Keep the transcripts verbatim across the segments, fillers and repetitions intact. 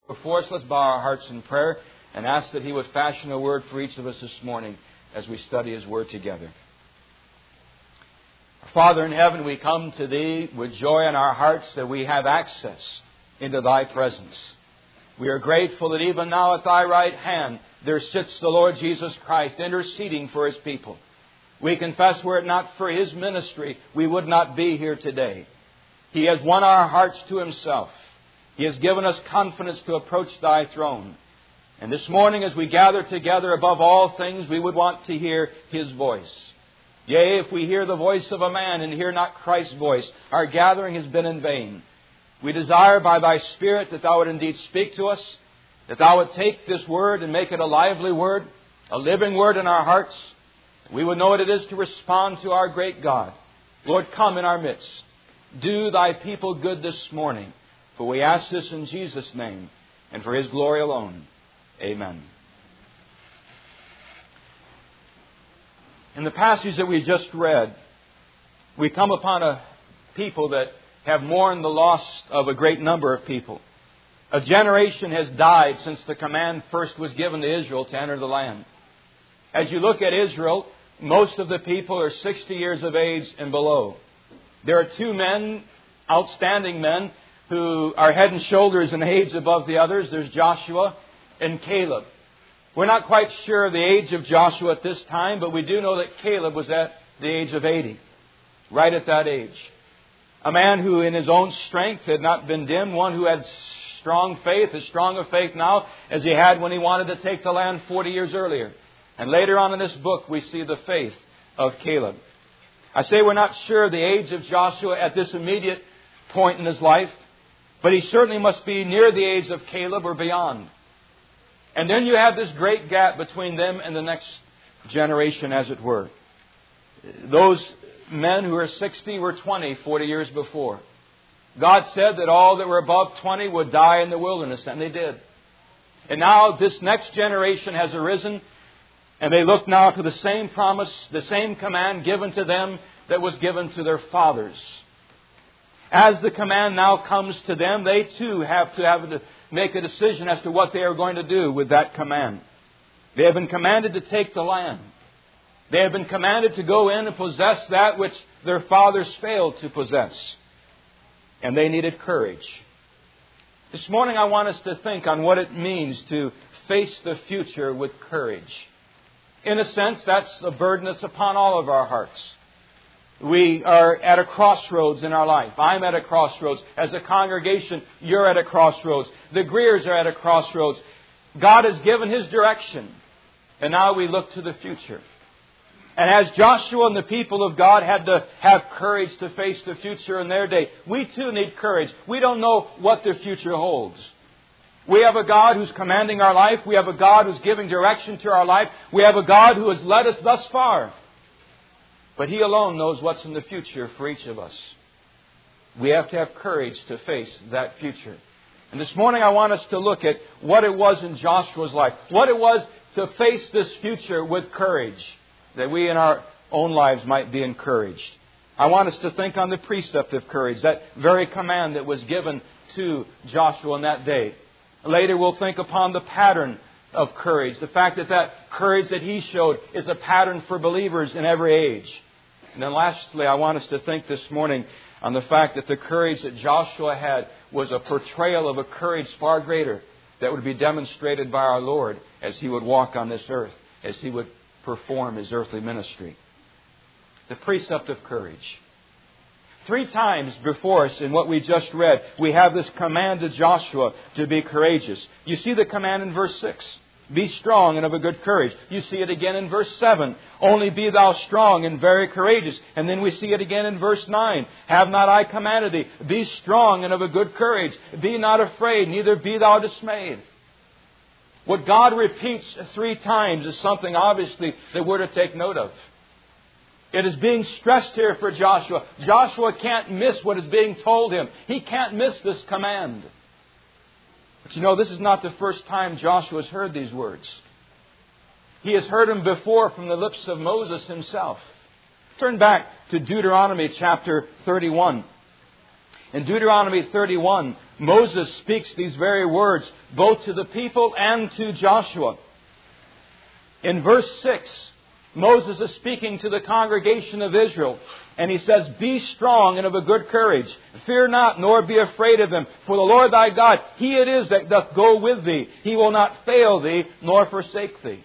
Before us, let's bow our hearts in prayer and ask that He would fashion a word for each of us this morning as we study His Word together. Father in heaven, we come to Thee with joy in our hearts that we have access into Thy presence. We are grateful that even now at Thy right hand there sits the Lord Jesus Christ interceding for His people. We confess were it not for His ministry, we would not be here today. He has won our hearts to Himself. He has given us confidence to approach Thy throne. And this morning as we gather together, above all things, we would want to hear His voice. Yea, if we hear the voice of a man and hear not Christ's voice, our gathering has been in vain. We desire by Thy Spirit that Thou would indeed speak to us, that Thou would take this word and make it a lively word, a living word in our hearts. We would know what it is to respond to our great God. Lord, come in our midst. Do Thy people good this morning. For we ask this in Jesus' name and for His glory alone. Amen. In the passage that we just read, we come upon a people that have mourned the loss of a great number of people. A generation has died since the command first was given to Israel to enter the land. As you look at Israel, most of the people are sixty years of age and below. There are two men, outstanding men, who are head and shoulders in age above the others. There's Joshua and Caleb. We're not quite sure of the age of Joshua at this time, but we do know that Caleb was at the age of eighty, right at that age. A man who in his own strength had not been dimmed, one who had strong faith, as strong a faith now as he had when he wanted to take the land forty years earlier. And later on in this book we see the faith of Caleb. I say we're not sure of the age of Joshua at this immediate point in his life, but he certainly must be near the age of Caleb or beyond. And then you have this great gap between them and the next generation, as it were. Those men who are sixty were twenty, forty years before. God said that all that were above twenty would die in the wilderness, and they did. And now this next generation has arisen, and they look now to the same promise, the same command given to them that was given to their fathers. As the command now comes to them, they too have to have to make a decision as to what they are going to do with that command. They have been commanded to take the land. They have been commanded to go in and possess that which their fathers failed to possess. And they needed courage. This morning I want us to think on what it means to face the future with courage. In a sense, that's a burden that's upon all of our hearts. We are at a crossroads in our life. I'm at a crossroads. As a congregation, you're at a crossroads. The Greers are at a crossroads. God has given His direction. And now we look to the future. And as Joshua and the people of God had to have courage to face the future in their day, we too need courage. We don't know what the future holds. We have a God who's commanding our life. We have a God who's giving direction to our life. We have a God who has led us thus far. But He alone knows what's in the future for each of us. We have to have courage to face that future. And this morning I want us to look at what it was in Joshua's life. What it was to face this future with courage. That we in our own lives might be encouraged. I want us to think on the precept of courage. That very command that was given to Joshua in that day. Later we'll think upon the pattern of courage. The fact that that courage that he showed is a pattern for believers in every age. And then lastly, I want us to think this morning on the fact that the courage that Joshua had was a portrayal of a courage far greater that would be demonstrated by our Lord as He would walk on this earth, as He would perform His earthly ministry. The precept of courage. Three times before us in what we just read, we have this command to Joshua to be courageous. You see the command in verse six. Be strong and of a good courage. You see it again in verse seven. Only be thou strong and very courageous. And then we see it again in verse nine. Have not I commanded thee? Be strong and of a good courage. Be not afraid, neither be thou dismayed. What God repeats three times is something obviously that we're to take note of. It is being stressed here for Joshua. Joshua can't miss what is being told him. He can't miss this command. But you know, this is not the first time Joshua has heard these words. He has heard them before from the lips of Moses himself. Turn back to Deuteronomy chapter thirty-one. In Deuteronomy thirty-one, Moses speaks these very words both to the people and to Joshua. In verse six, Moses is speaking to the congregation of Israel, and he says, "Be strong and of a good courage. Fear not, nor be afraid of them. For the Lord thy God, He it is that doth go with thee. He will not fail thee, nor forsake thee."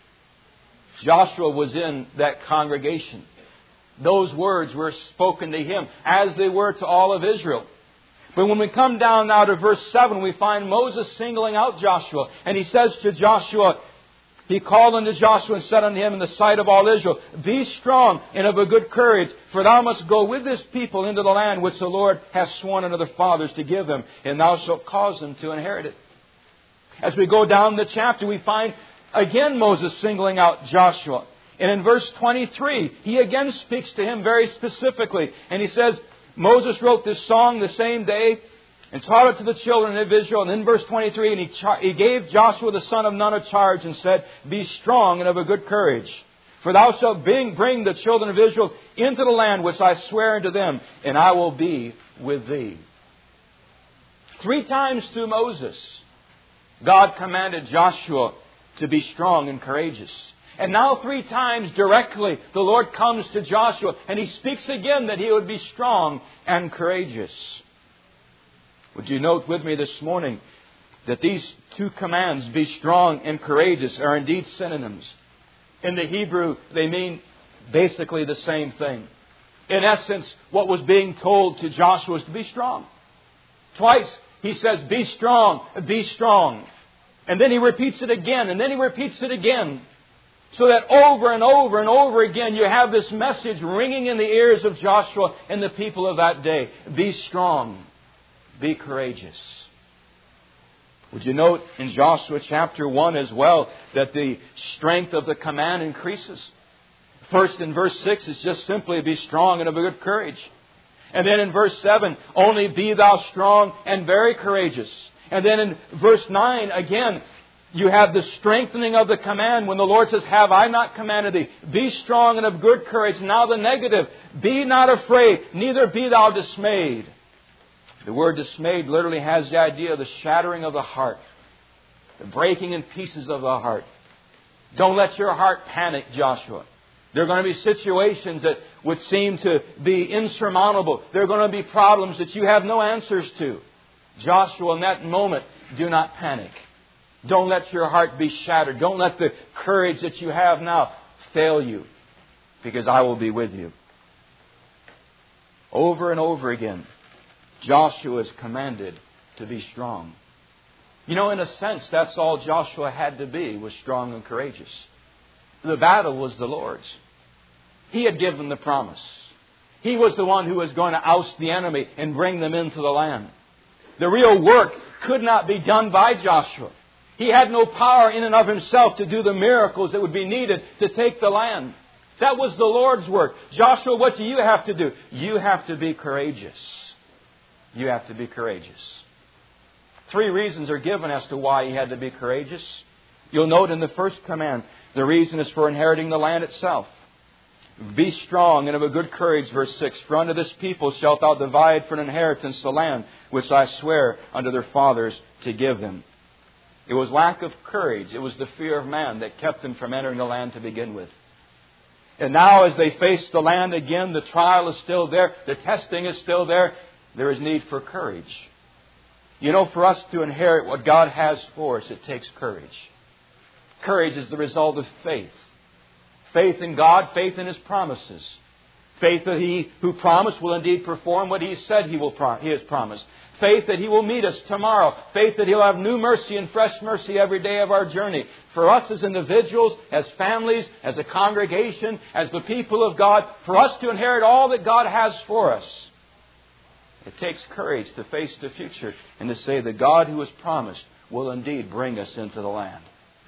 Joshua was in that congregation. Those words were spoken to him, as they were to all of Israel. But when we come down now to verse seven, we find Moses singling out Joshua. And he says to Joshua, he called unto Joshua and said unto him in the sight of all Israel, "Be strong and of a good courage, for thou must go with this people into the land which the Lord hath sworn unto their fathers to give them, and thou shalt cause them to inherit it." As we go down the chapter, we find again Moses singling out Joshua. And in verse twenty-three, he again speaks to him very specifically. And he says, Moses wrote this song the same day and taught it to the children of Israel. And in verse twenty-three, and he, char- he gave Joshua the son of Nun a charge and said, "Be strong and of a good courage. For thou shalt bring, bring the children of Israel into the land which I swear unto them, and I will be with thee." Three times through Moses, God commanded Joshua to be strong and courageous. And now three times directly, the Lord comes to Joshua and He speaks again that he would be strong and courageous. Would you note with me this morning that these two commands, be strong and courageous, are indeed synonyms. In the Hebrew, they mean basically the same thing. In essence, what was being told to Joshua was to be strong. Twice he says, "Be strong, be strong." And then he repeats it again, and then he repeats it again. So that over and over and over again you have this message ringing in the ears of Joshua and the people of that day. Be strong. Be courageous. Would you note in Joshua chapter one as well that the strength of the command increases? First in verse six is just simply be strong and of a good courage. And then in verse seven, only be thou strong and very courageous. And then in verse nine again, you have the strengthening of the command when the Lord says, "Have I not commanded thee? Be strong and of good courage." Now the negative, be not afraid, neither be thou dismayed. The word dismayed literally has the idea of the shattering of the heart, the breaking in pieces of the heart. Don't let your heart panic, Joshua. There are going to be situations that would seem to be insurmountable. There are going to be problems that you have no answers to. Joshua, in that moment, do not panic. Don't let your heart be shattered. Don't let the courage that you have now fail you, because I will be with you. Over and over again, Joshua is commanded to be strong. You know, in a sense, that's all Joshua had to be, was strong and courageous. The battle was the Lord's. He had given the promise. He was the one who was going to oust the enemy and bring them into the land. The real work could not be done by Joshua. He had no power in and of himself to do the miracles that would be needed to take the land. That was the Lord's work. Joshua, what do you have to do? You have to be courageous. You have to be courageous. Three reasons are given as to why he had to be courageous. You'll note in the first command, the reason is for inheriting the land itself. Be strong and of a good courage, verse six. For unto this people shalt thou divide for an inheritance the land which I swear unto their fathers to give them. It was lack of courage. It was the fear of man that kept them from entering the land to begin with. And now as they face the land again, the trial is still there. The testing is still there. There is need for courage. You know, for us to inherit what God has for us, it takes courage. Courage is the result of faith. Faith in God, faith in His promises. Faith that He who promised will indeed perform what He said He will pro- He has promised. Faith that He will meet us tomorrow. Faith that He'll have new mercy and fresh mercy every day of our journey. For us as individuals, as families, as a congregation, as the people of God, for us to inherit all that God has for us, it takes courage to face the future and to say that God who has promised will indeed bring us into the land.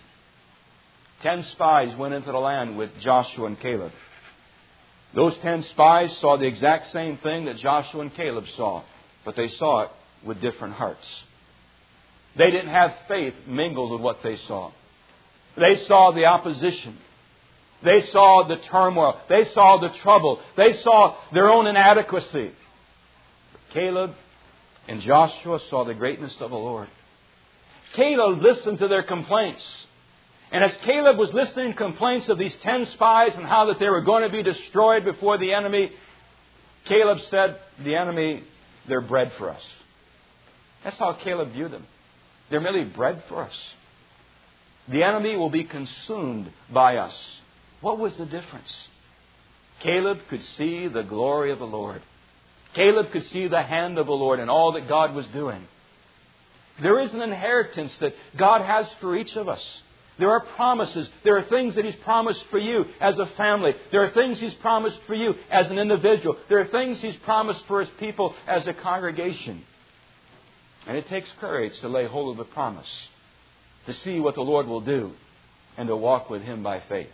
Ten spies went into the land with Joshua and Caleb. Those ten spies saw the exact same thing that Joshua and Caleb saw, but they saw it with different hearts. They didn't have faith mingled with what they saw. They saw the opposition. They saw the turmoil. They saw the trouble. They saw their own inadequacy. Caleb and Joshua saw the greatness of the Lord. Caleb listened to their complaints. And as Caleb was listening to complaints of these ten spies and how that they were going to be destroyed before the enemy, Caleb said, the enemy, they're bread for us. That's how Caleb viewed them. They're merely bread for us. The enemy will be consumed by us. What was the difference? Caleb could see the glory of the Lord. Caleb could see the hand of the Lord and all that God was doing. There is an inheritance that God has for each of us. There are promises. There are things that He's promised for you as a family. There are things He's promised for you as an individual. There are things He's promised for His people as a congregation. And it takes courage to lay hold of the promise, to see what the Lord will do, and to walk with Him by faith.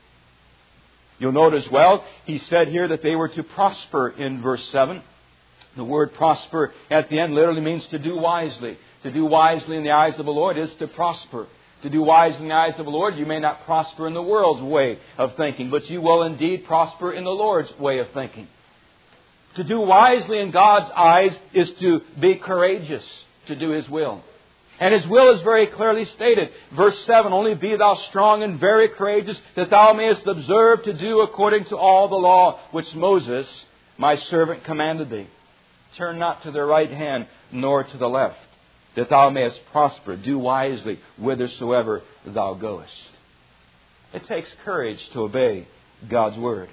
You'll note as well, He said here that they were to prosper in verse seven. The word prosper at the end literally means to do wisely. To do wisely in the eyes of the Lord is to prosper. To do wisely in the eyes of the Lord, you may not prosper in the world's way of thinking, but you will indeed prosper in the Lord's way of thinking. To do wisely in God's eyes is to be courageous, to do His will. And His will is very clearly stated. Verse seven, only be thou strong and very courageous, that thou mayest observe to do according to all the law which Moses, my servant, commanded thee. Turn not to the right hand, nor to the left, that thou mayest prosper. Do wisely whithersoever thou goest. It takes courage to obey God's Word.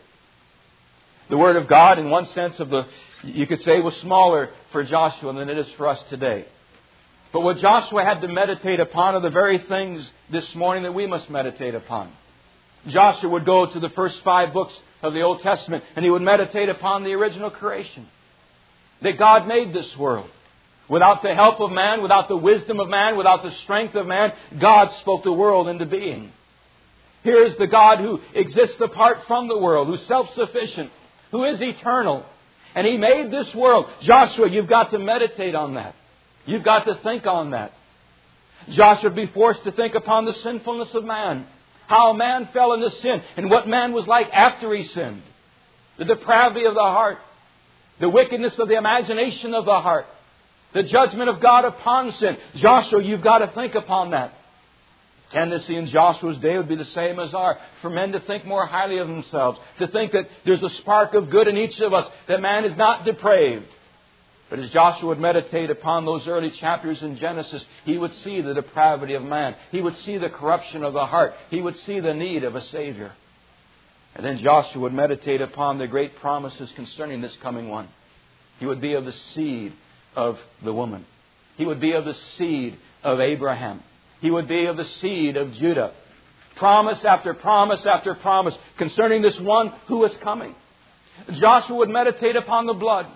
The Word of God, in one sense of the, you could say, was smaller for Joshua than it is for us today. But what Joshua had to meditate upon are the very things this morning that we must meditate upon. Joshua would go to the first five books of the Old Testament and he would meditate upon the original creation. That God made this world. Without the help of man, without the wisdom of man, without the strength of man, God spoke the world into being. Here is the God who exists apart from the world, who's self-sufficient, who is eternal. And He made this world. Joshua, you've got to meditate on that. You've got to think on that. Joshua would be forced to think upon the sinfulness of man. How man fell into sin and what man was like after he sinned. The depravity of the heart. The wickedness of the imagination of the heart. The judgment of God upon sin. Joshua, you've got to think upon that. Tendency in Joshua's day would be the same as ours. For men to think more highly of themselves. To think that there's a spark of good in each of us. That man is not depraved. But as Joshua would meditate upon those early chapters in Genesis, he would see the depravity of man. He would see the corruption of the heart. He would see the need of a Savior. And then Joshua would meditate upon the great promises concerning this coming one. He would be of the seed of the woman. He would be of the seed of Abraham. He would be of the seed of Judah. Promise after promise after promise concerning this one who was coming. Joshua would meditate upon the blood.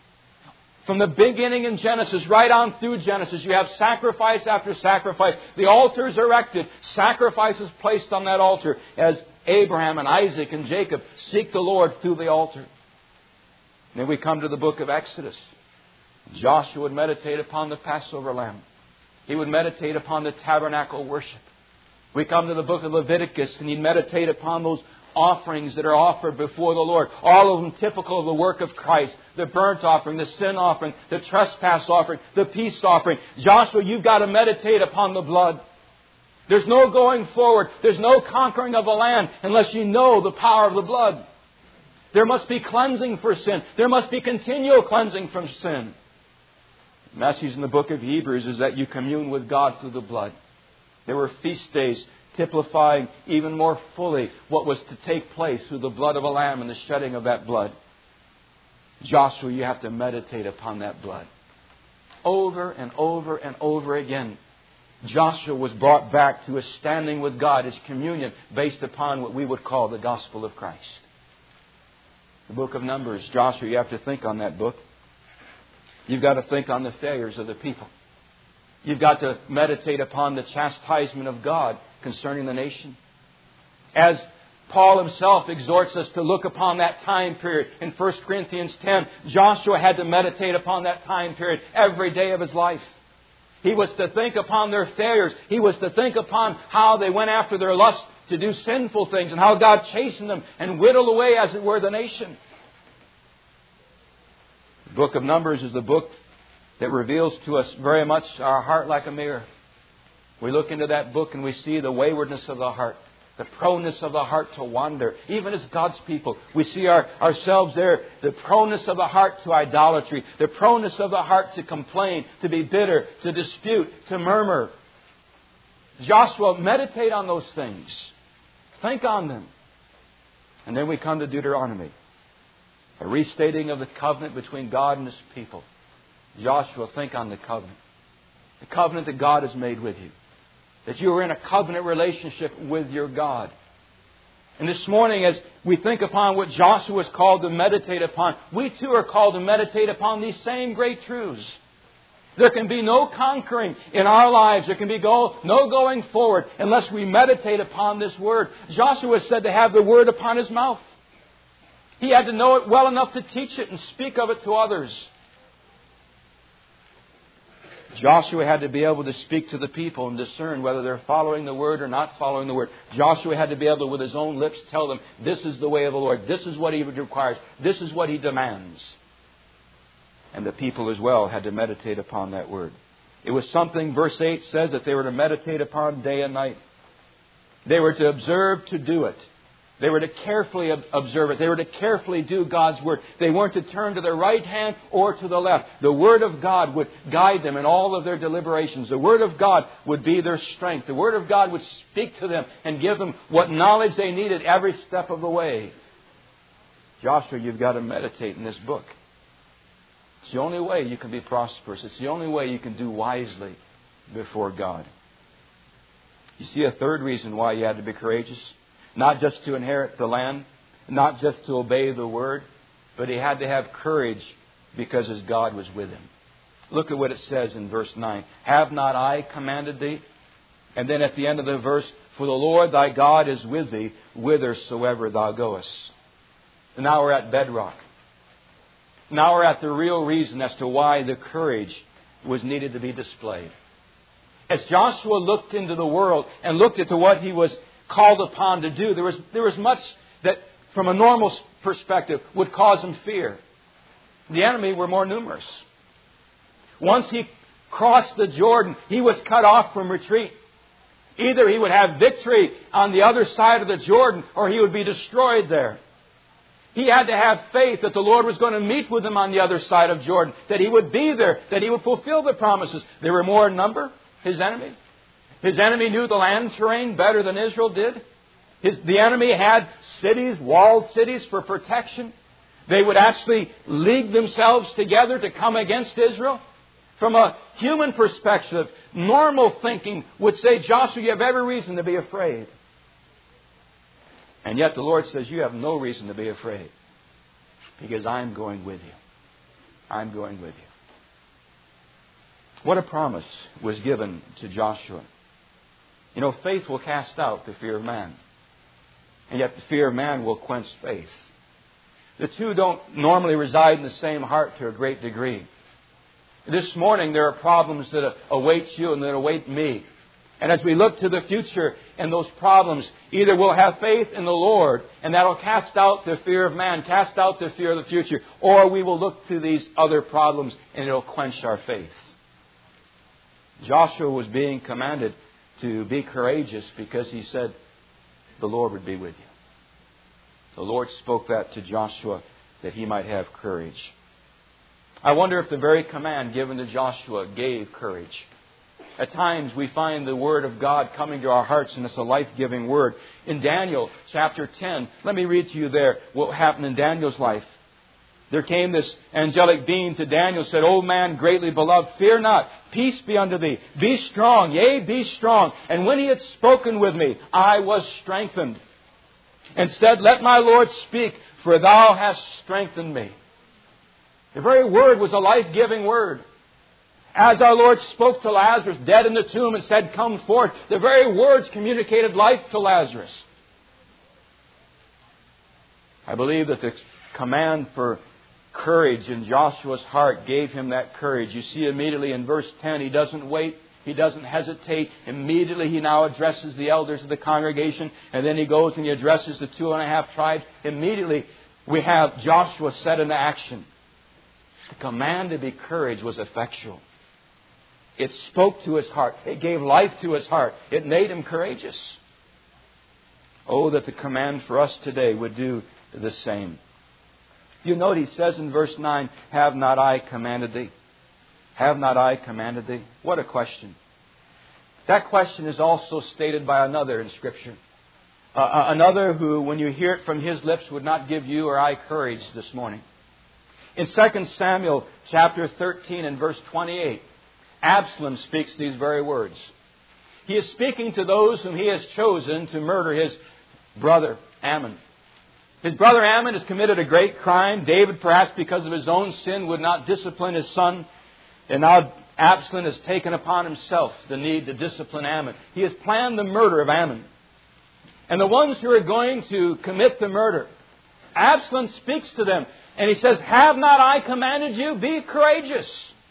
From the beginning in Genesis, right on through Genesis, you have sacrifice after sacrifice. The altar is erected. Sacrifices placed on that altar as Abraham and Isaac and Jacob seek the Lord through the altar. And then we come to the book of Exodus. Joshua would meditate upon the Passover lamb. He would meditate upon the tabernacle worship. We come to the book of Leviticus and he'd meditate upon those offerings that are offered before the Lord. All of them typical of the work of Christ. The burnt offering, the sin offering, the trespass offering, the peace offering. Joshua, you've got to meditate upon the blood. There's no going forward. There's no conquering of the land unless you know the power of the blood. There must be cleansing for sin. There must be continual cleansing from sin. The message in the book of Hebrews is that you commune with God through the blood. There were feast days typifying even more fully what was to take place through the blood of a lamb and the shedding of that blood. Joshua, you have to meditate upon that blood. Over and over and over again, Joshua was brought back to his standing with God, his communion, based upon what we would call the gospel of Christ. The book of Numbers, Joshua, you have to think on that book. You've got to think on the failures of the people. You've got to meditate upon the chastisement of God concerning the nation. As Paul himself exhorts us to look upon that time period in First Corinthians ten, Joshua had to meditate upon that time period every day of his life. He was to think upon their failures. He was to think upon how they went after their lust to do sinful things and how God chastened them and whittled away, as it were, the nation. The book of Numbers is the book that reveals to us very much our heart like a mirror. We look into that book and we see the waywardness of the heart, the proneness of the heart to wander. Even as God's people, we see our, ourselves there, the proneness of the heart to idolatry, the proneness of the heart to complain, to be bitter, to dispute, to murmur. Joshua, meditate on those things. Think on them. And then we come to Deuteronomy, a restating of the covenant between God and His people. Joshua, think on the covenant. The covenant that God has made with you. That you are in a covenant relationship with your God. And this morning, as we think upon what Joshua is called to meditate upon, we too are called to meditate upon these same great truths. There can be no conquering in our lives. There can be go, no going forward unless we meditate upon this Word. Joshua is said to have the Word upon his mouth. He had to know it well enough to teach it and speak of it to others. Joshua had to be able to speak to the people and discern whether they're following the Word or not following the Word. Joshua had to be able to, with his own lips, tell them, this is the way of the Lord. This is what He requires. This is what He demands. And the people as well had to meditate upon that Word. It was something, verse eight says, that they were to meditate upon day and night. They were to observe to do it. They were to carefully observe it. They were to carefully do God's Word. They weren't to turn to the right hand or to the left. The Word of God would guide them in all of their deliberations. The Word of God would be their strength. The Word of God would speak to them and give them what knowledge they needed every step of the way. Joshua, you've got to meditate in this book. It's the only way you can be prosperous. It's the only way you can do wisely before God. You see a third reason why you had to be courageous. Not just to inherit the land, not just to obey the Word, but he had to have courage because his God was with him. Look at what it says in verse nine. Have not I commanded thee? And then at the end of the verse, for the Lord thy God is with thee whithersoever thou goest. And now we're at bedrock. Now we're at the real reason as to why the courage was needed to be displayed. As Joshua looked into the world and looked into what he was called upon to do, there was, there was much that, from a normal perspective, would cause him fear. The enemy were more numerous. Once he crossed the Jordan, he was cut off from retreat. Either he would have victory on the other side of the Jordan, or he would be destroyed there. He had to have faith that the Lord was going to meet with him on the other side of Jordan, that He would be there, that He would fulfill the promises. They were more in number, his enemy. His enemy knew the land terrain better than Israel did. His, the enemy had cities, walled cities for protection. They would actually league themselves together to come against Israel. From a human perspective, normal thinking would say, Joshua, you have every reason to be afraid. And yet the Lord says, you have no reason to be afraid, because I'm going with you. I'm going with you. What a promise was given to Joshua. You know, faith will cast out the fear of man. And yet the fear of man will quench faith. The two don't normally reside in the same heart to a great degree. This morning there are problems that await you and that await me. And as we look to the future and those problems, either we'll have faith in the Lord, and that'll cast out the fear of man, cast out the fear of the future, or we will look to these other problems and it'll quench our faith. Joshua was being commanded to be courageous because he said the Lord would be with you. The Lord spoke that to Joshua that he might have courage. I wonder if the very command given to Joshua gave courage. At times we find the Word of God coming to our hearts, and it's a life-giving Word. In Daniel chapter ten, let me read to you there what happened in Daniel's life. There came this angelic being to Daniel, said, O man greatly beloved, fear not, peace be unto thee. Be strong, yea, be strong. And when he had spoken with me, I was strengthened. And said, let my Lord speak, for thou hast strengthened me. The very word was a life-giving word. As our Lord spoke to Lazarus, dead in the tomb, and said, come forth, the very words communicated life to Lazarus. I believe that the command for courage in Joshua's heart gave him that courage. You see immediately in verse ten, he doesn't wait. He doesn't hesitate. Immediately he now addresses the elders of the congregation. And then he goes and he addresses the two and a half tribes. Immediately we have Joshua set into action. The command to be courage was effectual. It spoke to his heart. It gave life to his heart. It made him courageous. Oh, that the command for us today would do the same. You note he says in verse nine, have not I commanded thee? Have not I commanded thee? What a question. That question is also stated by another in Scripture. Uh, another who, when you hear it from his lips, would not give you or I courage this morning. In Second Samuel chapter thirteen and verse twenty-eight, Absalom speaks these very words. He is speaking to those whom he has chosen to murder his brother Ammon. His brother Ammon has committed a great crime. David, perhaps because of his own sin, would not discipline his son. And now Absalom has taken upon himself the need to discipline Ammon. He has planned the murder of Ammon. And the ones who are going to commit the murder, Absalom speaks to them and he says, have not I commanded you? Be courageous.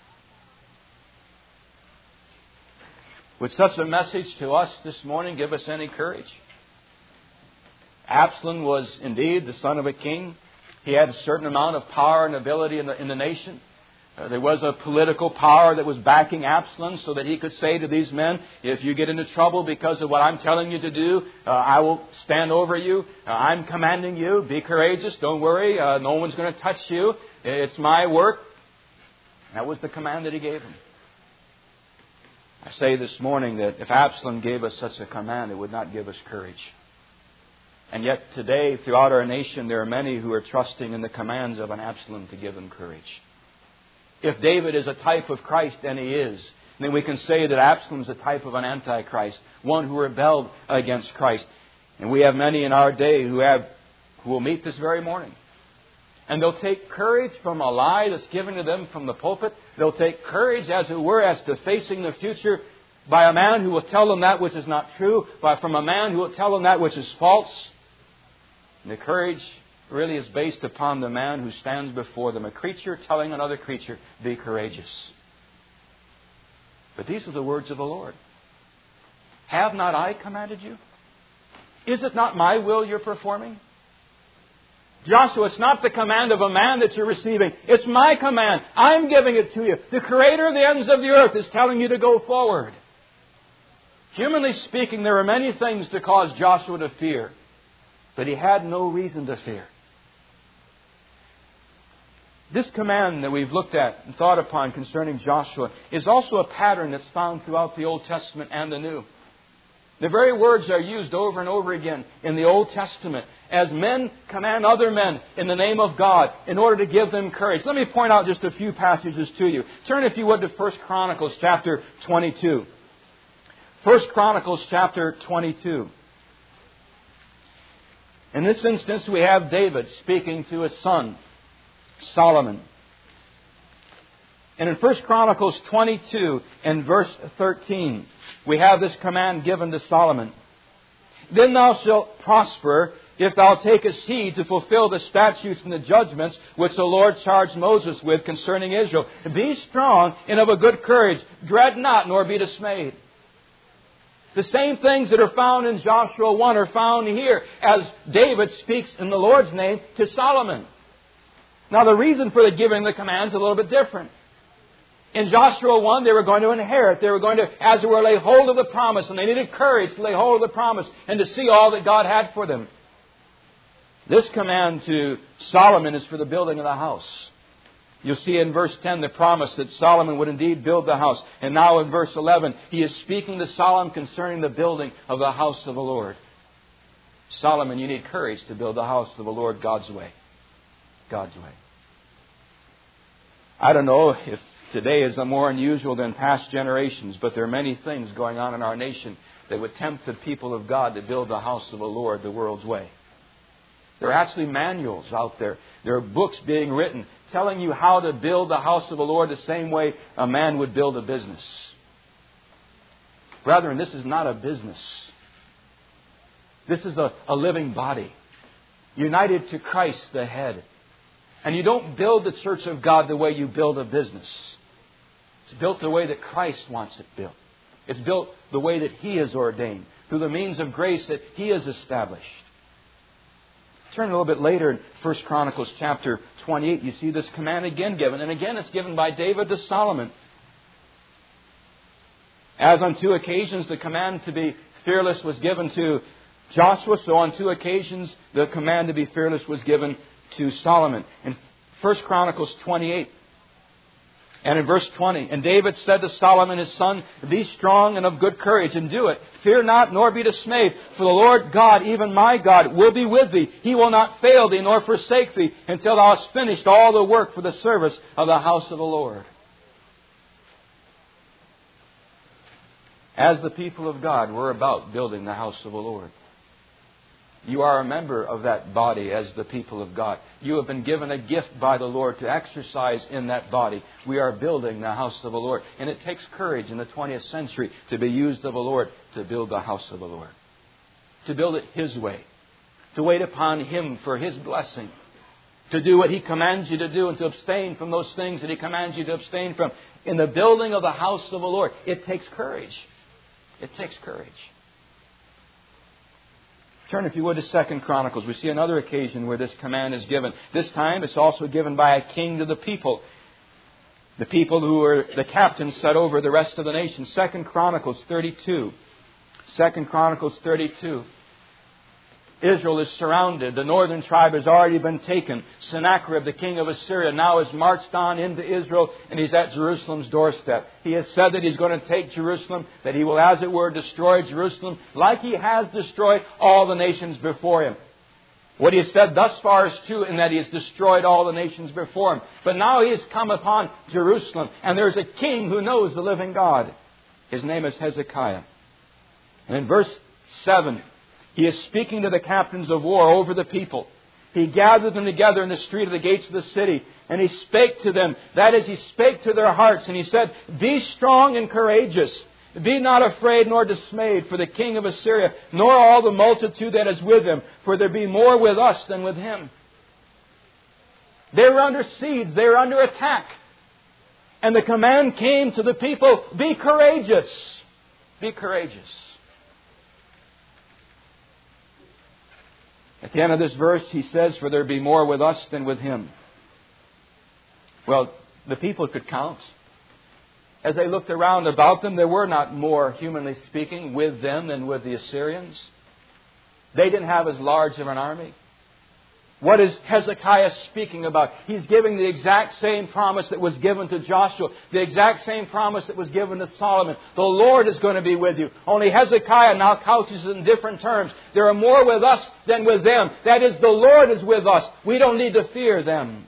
Would such a message to us this morning give us any courage? Absalom was indeed the son of a king. He had a certain amount of power and ability in the, in the nation. Uh, there was a political power that was backing Absalom so that he could say to these men, if you get into trouble because of what I'm telling you to do, uh, I will stand over you. Uh, I'm commanding you. Be courageous. Don't worry. Uh, no one's going to touch you. It's my work. That was the command that he gave him. I say this morning that if Absalom gave us such a command, it would not give us courage. And yet today, throughout our nation, there are many who are trusting in the commands of an Absalom to give them courage. If David is a type of Christ, and he is, then we can say that Absalom is a type of an Antichrist, one who rebelled against Christ. And we have many in our day who have who will meet this very morning. And they'll take courage from a lie that's given to them from the pulpit. They'll take courage, as it were, as to facing the future by a man who will tell them that which is not true, by from a man who will tell them that which is false. And the courage really is based upon the man who stands before them, a creature telling another creature, be courageous. But these are the words of the Lord. Have not I commanded you? Is it not my will you're performing? Joshua, it's not the command of a man that you're receiving. It's my command. I'm giving it to you. The Creator of the ends of the earth is telling you to go forward. Humanly speaking, there are many things to cause Joshua to fear. But he had no reason to fear. This command that we've looked at and thought upon concerning Joshua is also a pattern that's found throughout the Old Testament and the New. The very words are used over and over again in the Old Testament as men command other men in the name of God in order to give them courage. Let me point out just a few passages to you. Turn, if you would, to First Chronicles chapter twenty-two. First Chronicles chapter twenty-two. In this instance, we have David speaking to his son, Solomon. And in First Chronicles twenty-two and verse thirteen, we have this command given to Solomon. Then thou shalt prosper if thou takest heed to fulfill the statutes and the judgments which the Lord charged Moses with concerning Israel. Be strong and of a good courage. Dread not, nor be dismayed. The same things that are found in Joshua one are found here as David speaks in the Lord's name to Solomon. Now, the reason for the giving the commands is a little bit different. In Joshua one, they were going to inherit. They were going to, as it were, lay hold of the promise. And they needed courage to lay hold of the promise and to see all that God had for them. This command to Solomon is for the building of the house. You'll see in verse ten the promise that Solomon would indeed build the house. And now in verse eleven, he is speaking to Solomon concerning the building of the house of the Lord. Solomon, you need courage to build the house of the Lord God's way. God's way. I don't know if today is more unusual than past generations, but there are many things going on in our nation that would tempt the people of God to build the house of the Lord the world's way. There are actually manuals out there. There are books being written telling you how to build the house of the Lord the same way a man would build a business. Brethren, this is not a business. This is a, a living body, united to Christ, the head. And you don't build the church of God the way you build a business. It's built the way that Christ wants it built. It's built the way that He has ordained, through the means of grace that He has established. Turn a little bit later in First Chronicles chapter twenty-eight, you see this command again given. And again it's given by David to Solomon. As on two occasions the command to be fearless was given to Joshua, so on two occasions the command to be fearless was given to Solomon. In First Chronicles twenty-eight, and in verse twenty, and David said to Solomon his son, be strong and of good courage, and do it. Fear not, nor be dismayed, for the Lord God, even my God, will be with thee. He will not fail thee, nor forsake thee, until thou hast finished all the work for the service of the house of the Lord. As the people of God, we're about building the house of the Lord. You are a member of that body as the people of God. You have been given a gift by the Lord to exercise in that body. We are building the house of the Lord. And it takes courage in the twentieth century to be used of the Lord to build the house of the Lord. To build it His way. To wait upon Him for His blessing. To do what He commands you to do and to abstain from those things that He commands you to abstain from. In the building of the house of the Lord, it takes courage. It takes courage. Turn, if you would, to Second Chronicles. We see another occasion where this command is given. This time it's also given by a king to the people. The people who were the captains set over the rest of the nation. Second Chronicles thirty-two. Second Chronicles thirty-two. Israel is surrounded. The northern tribe has already been taken. Sennacherib, the king of Assyria, now has marched on into Israel, and he's at Jerusalem's doorstep. He has said that he's going to take Jerusalem, that he will, as it were, destroy Jerusalem, like he has destroyed all the nations before him. What he has said thus far is true in that he has destroyed all the nations before him. But now he has come upon Jerusalem, and there's a king who knows the living God. His name is Hezekiah. And in verse seven, he is speaking to the captains of war over the people. He gathered them together in the street of the gates of the city, and he spake to them. That is, he spake to their hearts, and he said, be strong and courageous. Be not afraid nor dismayed for the king of Assyria, nor all the multitude that is with him, for there be more with us than with him. They were under siege. They were under attack. And the command came to the people, be courageous. Be courageous. At the end of this verse, he says, for there be more with us than with him. Well, the people could count. As they looked around about them, there were not more, humanly speaking, with them than with the Assyrians. They didn't have as large of an army. What is Hezekiah speaking about? He's giving the exact same promise that was given to Joshua. The exact same promise that was given to Solomon. The Lord is going to be with you. Only Hezekiah now couches it in different terms. There are more with us than with them. That is, the Lord is with us. We don't need to fear them.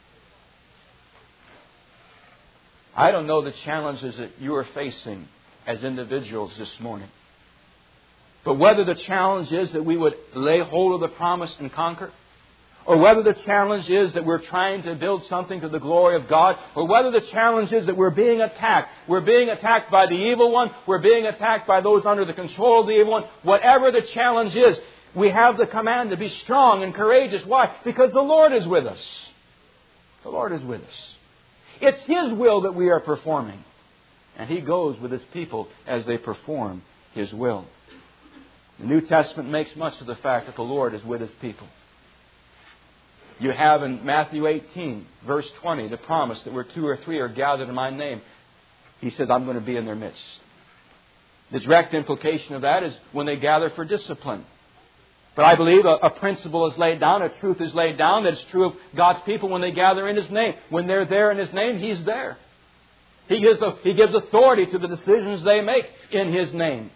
I don't know the challenges that you are facing as individuals this morning. But whether the challenge is that we would lay hold of the promise and conquer, or whether the challenge is that we're trying to build something to the glory of God, or whether the challenge is that we're being attacked. We're being attacked by the evil one. We're being attacked by those under the control of the evil one. Whatever the challenge is, we have the command to be strong and courageous. Why? Because the Lord is with us. The Lord is with us. It's His will that we are performing. And He goes with His people as they perform His will. The New Testament makes much of the fact that the Lord is with His people. You have in Matthew eighteen, verse twenty, the promise that where two or three are gathered in my name. He says, I'm going to be in their midst. The direct implication of that is when they gather for discipline. But I believe a, a principle is laid down, a truth is laid down that is true of God's people when they gather in His name. When they're there in His name, He's there. He gives, a, he gives authority to the decisions they make in His name.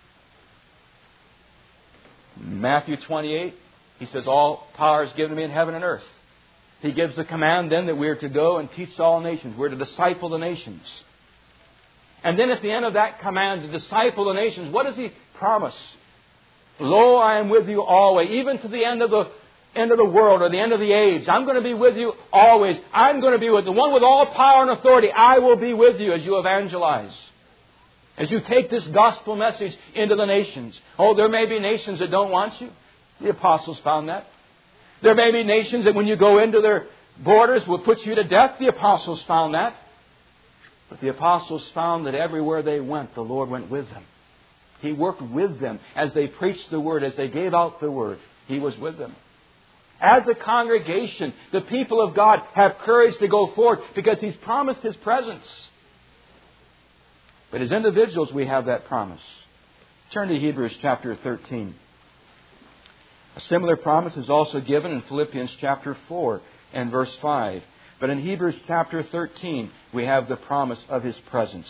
Matthew twenty-eight, He says, all power is given to me in heaven and earth. He gives the command then that we are to go and teach all nations. We're to disciple the nations. And then at the end of that command to disciple the nations, what does He promise? Lo, I am with you always, even to the end of the end of the world or the end of the age. I'm going to be with you always. I'm going to be with the one with all power and authority. I will be with you as you evangelize. As you take this gospel message into the nations. Oh, there may be nations that don't want you. The apostles found that. There may be nations that when you go into their borders will put you to death. The apostles found that. But the apostles found that everywhere they went, the Lord went with them. He worked with them as they preached the Word, as they gave out the Word. He was with them. As a congregation, the people of God have courage to go forward because He's promised His presence. But as individuals, we have that promise. Turn to Hebrews chapter thirteen. A similar promise is also given in Philippians chapter four and verse five. But in Hebrews chapter thirteen, we have the promise of His presence.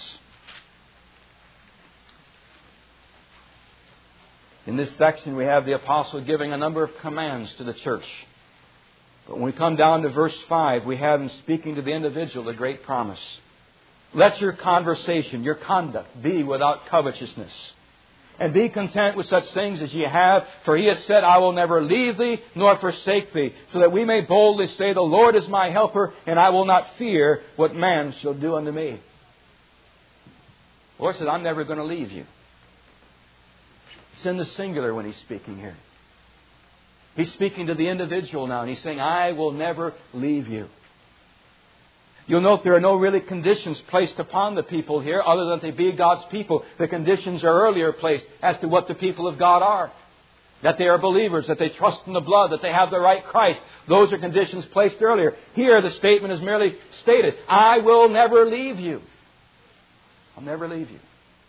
In this section, we have the apostle giving a number of commands to the church. But when we come down to verse five, we have him speaking to the individual a great promise. Let your conversation, your conduct, be without covetousness. And be content with such things as ye have, for He has said, I will never leave thee nor forsake thee, so that we may boldly say, the Lord is my helper, and I will not fear what man shall do unto me. The Lord said, I'm never going to leave you. It's in the singular when He's speaking here. He's speaking to the individual now, and He's saying, I will never leave you. You'll note there are no really conditions placed upon the people here other than they be God's people. The conditions are earlier placed as to what the people of God are. That they are believers, that they trust in the blood, that they have the right Christ. Those are conditions placed earlier. Here the statement is merely stated, I will never leave you. I'll never leave you.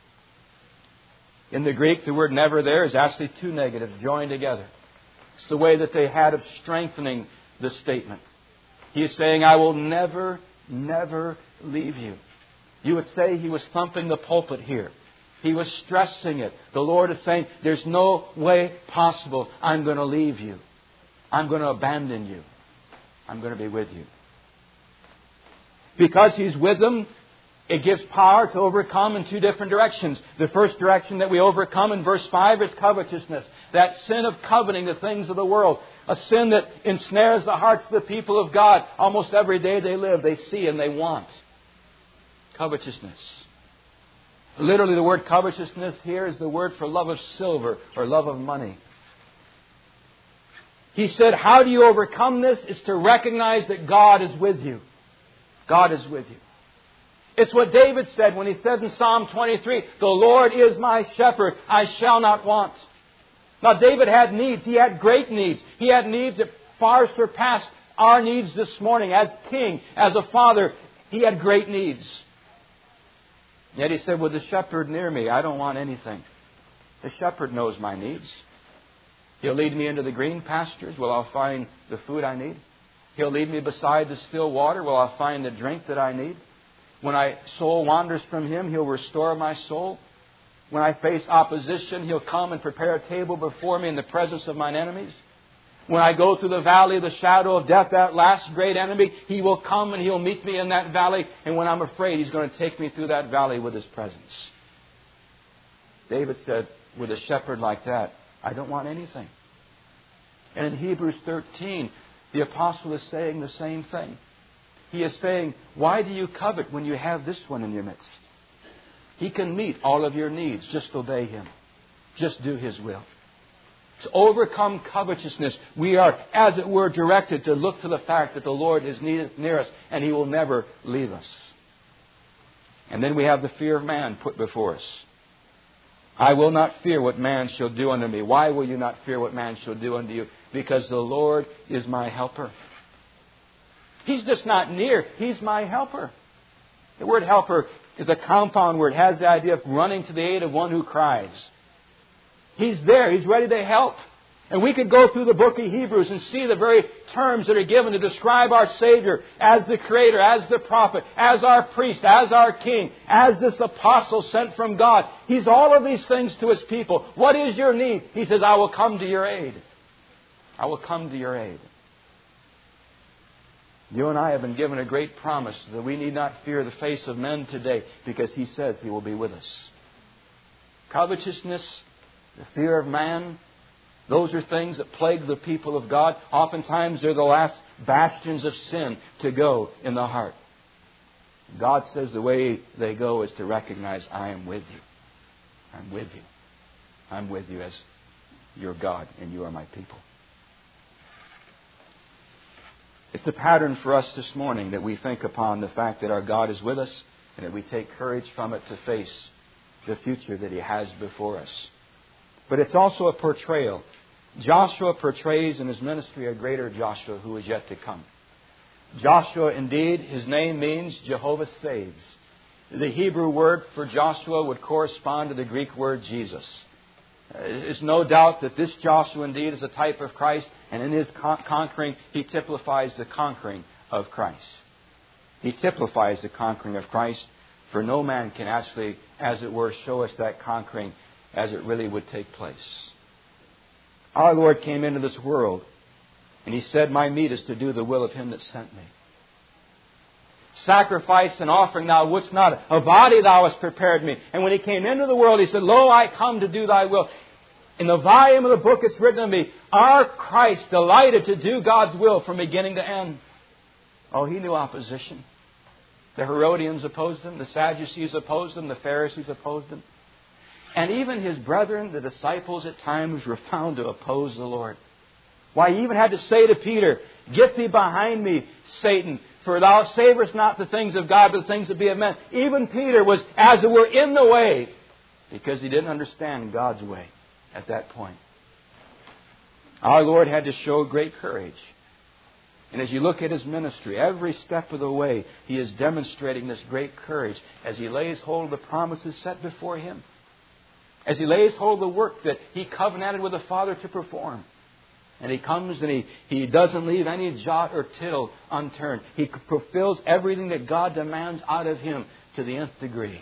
In the Greek, the word never there is actually two negatives joined together. It's the way that they had of strengthening the statement. He is saying, I will never, never leave you. You would say He was thumping the pulpit here. He was stressing it. The Lord is saying, there's no way possible I'm going to leave you. I'm going to abandon you. I'm going to be with you. Because He's with them, it gives power to overcome in two different directions. The first direction that we overcome in verse five is covetousness. That sin of coveting the things of the world. A sin that ensnares the hearts of the people of God. Almost every day they live, they see and they want. Covetousness. Literally the word covetousness here is the word for love of silver or love of money. He said, how do you overcome this? It's to recognize that God is with you. God is with you. It's what David said when he said in Psalm twenty-three, the Lord is my shepherd, I shall not want. Now David had needs. He had great needs. He had needs that far surpassed our needs this morning. As king, as a father, he had great needs. Yet he said, with the shepherd near me, I don't want anything. The shepherd knows my needs. He'll lead me into the green pastures where I'll find the food I need. He'll lead me beside the still water where I'll find the drink that I need. When my soul wanders from Him, He'll restore my soul. When I face opposition, He'll come and prepare a table before me in the presence of mine enemies. When I go through the valley of the shadow of death, that last great enemy, He will come and He'll meet me in that valley. And when I'm afraid, He's going to take me through that valley with His presence. David said, with a shepherd like that, I don't want anything. And in Hebrews thirteen, the apostle is saying the same thing. He is saying, why do you covet when you have this one in your midst? He can meet all of your needs. Just obey Him. Just do His will. To overcome covetousness, we are, as it were, directed to look to the fact that the Lord is near us and He will never leave us. And then we have the fear of man put before us. I will not fear what man shall do unto me. Why will you not fear what man shall do unto you? Because the Lord is my helper. He's just not near. He's my helper. The word helper is a compound word. It has the idea of running to the aid of one who cries. He's there. He's ready to help. And we could go through the book of Hebrews and see the very terms that are given to describe our Savior as the Creator, as the prophet, as our priest, as our King, as this apostle sent from God. He's all of these things to His people. What is your need? He says, I will come to your aid. I will come to your aid. You and I have been given a great promise that we need not fear the face of men today because He says He will be with us. Covetousness, the fear of man, those are things that plague the people of God. Oftentimes they're the last bastions of sin to go in the heart. God says the way they go is to recognize, I am with you. I'm with you. I'm with you as your God and you are my people. It's the pattern for us this morning that we think upon the fact that our God is with us and that we take courage from it to face the future that He has before us. But it's also a portrayal Joshua portrays in his ministry a greater Joshua who is yet to come. Joshua, indeed, his name means Jehovah saves. The Hebrew word for Joshua would correspond to the Greek word Jesus. There's no doubt that this Joshua indeed is a type of Christ, and in his con- conquering, he typifies the conquering of Christ. He typifies the conquering of Christ, for no man can actually, as it were, show us that conquering as it really would take place. Our Lord came into this world, and He said, "My meat is to do the will of Him that sent me." Sacrifice and offering thou wouldst not, a body thou hast prepared me. And when He came into the world, He said, "Lo, I come to do thy will." In the volume of the book it's written of me, our Christ delighted to do God's will from beginning to end. Oh, He knew opposition. The Herodians opposed Him, the Sadducees opposed Him, the Pharisees opposed Him. And even His brethren, the disciples at times, were found to oppose the Lord. Why, He even had to say to Peter, "Get thee behind me, Satan, for thou savorest not the things of God, but the things that be of men." Even Peter was, as it were, in the way, because he didn't understand God's way at that point. Our Lord had to show great courage. And as you look at His ministry, every step of the way, He is demonstrating this great courage as He lays hold of the promises set before Him. As He lays hold of the work that He covenanted with the Father to perform. And He comes and He, he doesn't leave any jot or tittle unturned. He fulfills everything that God demands out of Him to the nth degree.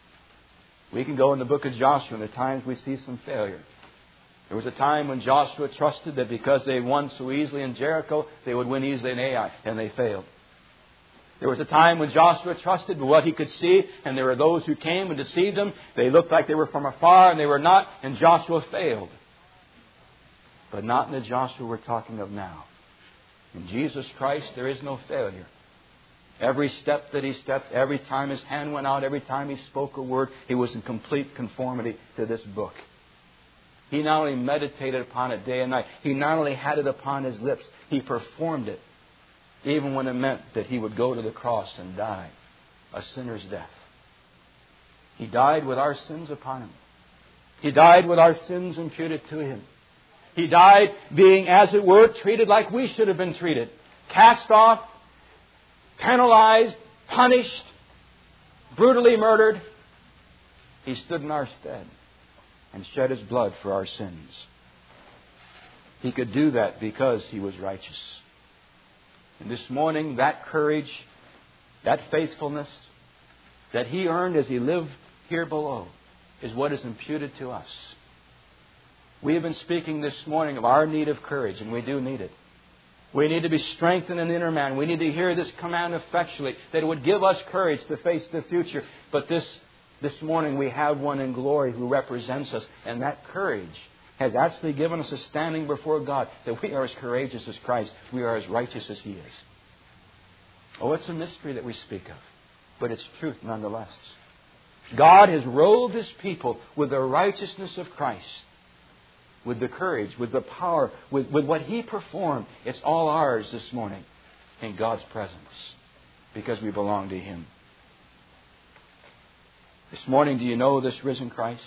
We can go in the book of Joshua and the times we see some failure. There was a time when Joshua trusted that because they won so easily in Jericho, they would win easily in Ai, and they failed. There was a time when Joshua trusted what he could see, and there were those who came and deceived him. They looked like they were from afar, and they were not, and Joshua failed. But not in the Joshua we're talking of now. In Jesus Christ, there is no failure. Every step that He stepped, every time His hand went out, every time He spoke a word, He was in complete conformity to this book. He not only meditated upon it day and night, He not only had it upon His lips, He performed it, even when it meant that He would go to the cross and die a sinner's death. He died with our sins upon Him. He died with our sins imputed to Him. He died being, as it were, treated like we should have been treated. Cast off, penalized, punished, brutally murdered. He stood in our stead and shed His blood for our sins. He could do that because He was righteous. And this morning, that courage, that faithfulness that He earned as He lived here below is what is imputed to us. We have been speaking this morning of our need of courage, and we do need it. We need to be strengthened in the inner man. We need to hear this command effectually, that it would give us courage to face the future. But this, this morning we have one in glory who represents us, and that courage has actually given us a standing before God, that we are as courageous as Christ. We are as righteous as He is. Oh, it's a mystery that we speak of, but it's truth nonetheless. God has robed His people with the righteousness of Christ, with the courage, with the power, with, with what He performed. It's all ours this morning in God's presence because we belong to Him. This morning, do you know this risen Christ?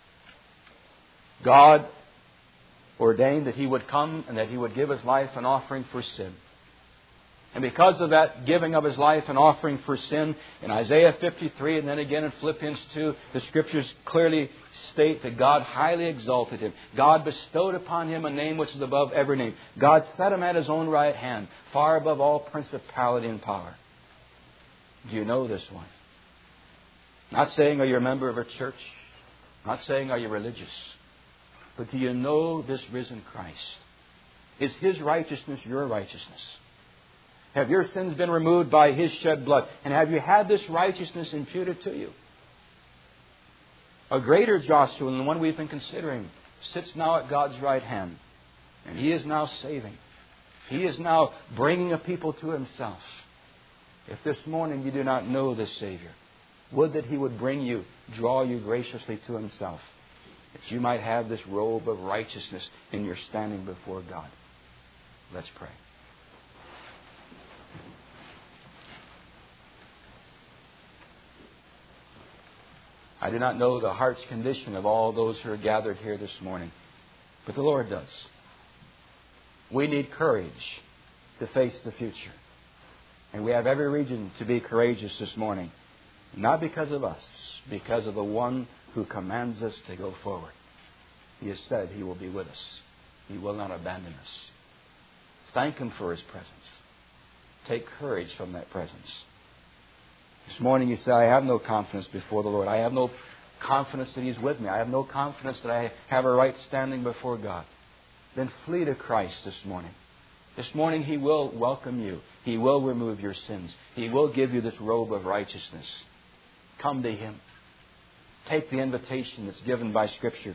God ordained that He would come and that He would give His life an offering for sin. And because of that giving of His life an offering for sin, in Isaiah fifty-three and then again in Philippians two, the Scriptures clearly state that God highly exalted Him. God bestowed upon Him a name which is above every name. God set Him at His own right hand, far above all principality and power. Do you know this one? Not saying are you a member of a church. Not saying are you religious. But do you know this risen Christ? Is His righteousness your righteousness? Have your sins been removed by His shed blood? And have you had this righteousness imputed to you? A greater Joshua than the one we've been considering sits now at God's right hand. And He is now saving. He is now bringing a people to Himself. If this morning you do not know this Savior, would that He would bring you, draw you graciously to Himself, that you might have this robe of righteousness in your standing before God. Let's pray. I do not know the heart's condition of all those who are gathered here this morning, but the Lord does. We need courage to face the future. And we have every reason to be courageous this morning. Not because of us, because of the one who commands us to go forward. He has said He will be with us. He will not abandon us. Thank Him for His presence. Take courage from that presence. This morning you say, I have no confidence before the Lord. I have no confidence that He's with me. I have no confidence that I have a right standing before God. Then flee to Christ this morning. This morning He will welcome you. He will remove your sins. He will give you this robe of righteousness. Come to Him. Take the invitation that's given by Scripture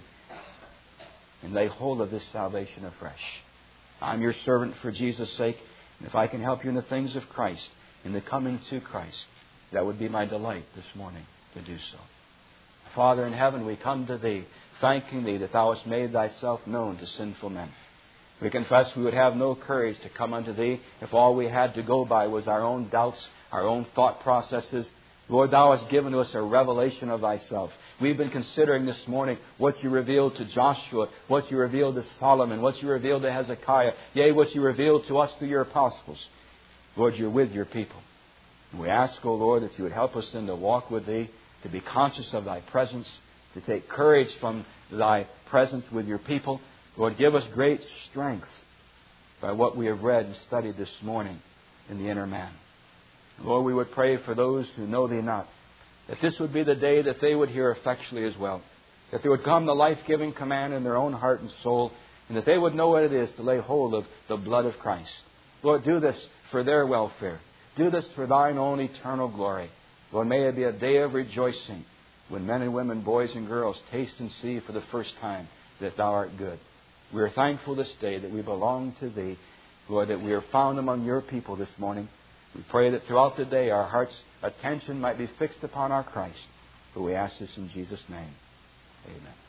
and lay hold of this salvation afresh. I'm your servant for Jesus' sake. And if I can help you in the things of Christ, in the coming to Christ, that would be my delight this morning to do so. Father in heaven, we come to Thee, thanking Thee that Thou hast made Thyself known to sinful men. We confess we would have no courage to come unto Thee if all we had to go by was our own doubts, our own thought processes. Lord, Thou hast given to us a revelation of Thyself. We've been considering this morning what You revealed to Joshua, what You revealed to Solomon, what You revealed to Hezekiah, yea, what You revealed to us through Your apostles. Lord, You're with Your people. And we ask, O Lord, that You would help us then to walk with Thee, to be conscious of Thy presence, to take courage from Thy presence with Your people. Lord, give us great strength by what we have read and studied this morning in the inner man. Lord, we would pray for those who know Thee not, that this would be the day that they would hear effectually as well, that there would come the life-giving command in their own heart and soul, and that they would know what it is to lay hold of the blood of Christ. Lord, do this for their welfare. Do this for Thine own eternal glory. Lord, may it be a day of rejoicing when men and women, boys and girls, taste and see for the first time that Thou art good. We are thankful this day that we belong to Thee. Lord, that we are found among Your people this morning. We pray that throughout the day our heart's attention might be fixed upon our Christ. For we ask this in Jesus' name. Amen.